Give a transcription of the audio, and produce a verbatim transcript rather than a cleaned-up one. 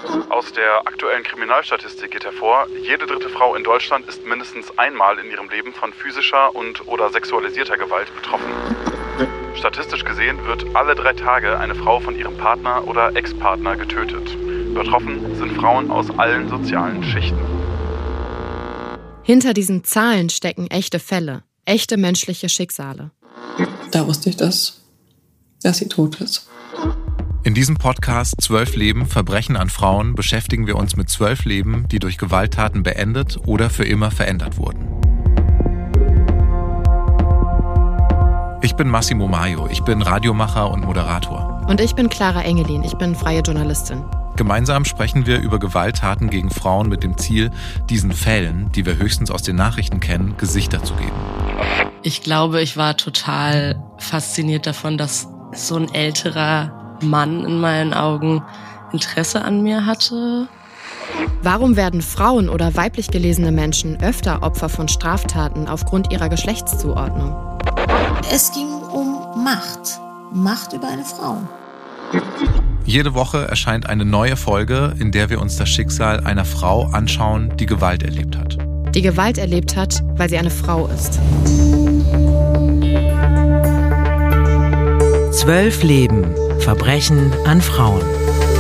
Aus der aktuellen Kriminalstatistik geht hervor, jede dritte Frau in Deutschland ist mindestens einmal in ihrem Leben von physischer und oder sexualisierter Gewalt betroffen. Statistisch gesehen wird alle drei Tage eine Frau von ihrem Partner oder Ex-Partner getötet. Betroffen sind Frauen aus allen sozialen Schichten. Hinter diesen Zahlen stecken echte Fälle, echte menschliche Schicksale. Da wusste ich, dass, dass sie tot ist. In diesem Podcast Zwölf Leben, Verbrechen an Frauen beschäftigen wir uns mit zwölf Leben, die durch Gewalttaten beendet oder für immer verändert wurden. Ich bin Massimo Maio, ich bin Radiomacher und Moderator. Und ich bin Clara Engelin, ich bin freie Journalistin. Gemeinsam sprechen wir über Gewalttaten gegen Frauen mit dem Ziel, diesen Fällen, die wir höchstens aus den Nachrichten kennen, Gesichter zu geben. Ich glaube, ich war total fasziniert davon, dass so ein älterer Mann in meinen Augen Interesse an mir hatte. Warum werden Frauen oder weiblich gelesene Menschen öfter Opfer von Straftaten aufgrund ihrer Geschlechtszuordnung? Es ging um Macht. Macht über eine Frau. Jede Woche erscheint eine neue Folge, in der wir uns das Schicksal einer Frau anschauen, die Gewalt erlebt hat. Die Gewalt erlebt hat, weil sie eine Frau ist. Zwölf Leben, Verbrechen an Frauen.